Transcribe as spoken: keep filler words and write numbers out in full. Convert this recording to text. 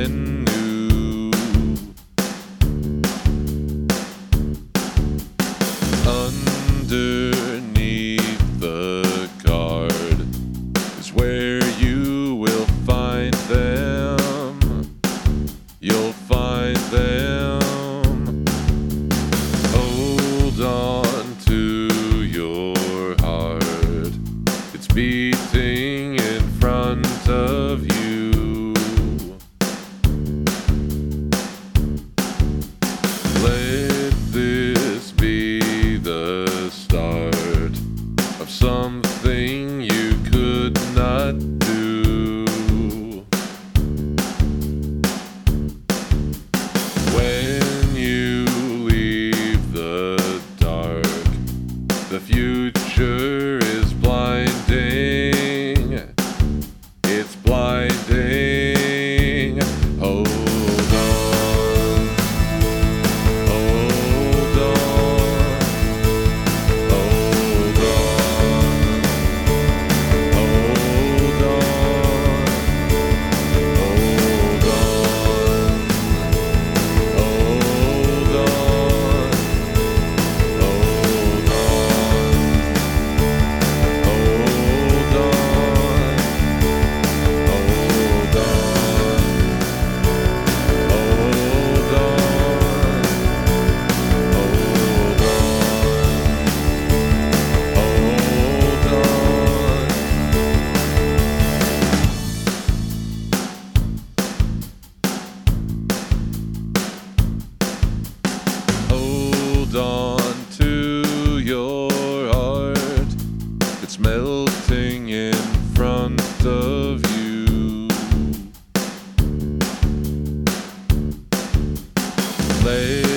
brand new. Underneath the card is where you will find them. You'll find them. Hold on to your heart. It's beating in front of you. Let this be the start of something you could not do. When you leave the dark, the future is blinding. It's blinding. Hold on. Hold on. Hold on. Hold on. Hold on. Hold on. Hold on. Hold on. Hold on. Hold on. Hold on. Hold on to your heart. It's melting in front of you. Let